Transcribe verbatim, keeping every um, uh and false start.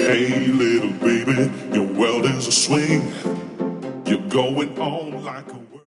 Hey, little baby, your world is a swing. You're going on like a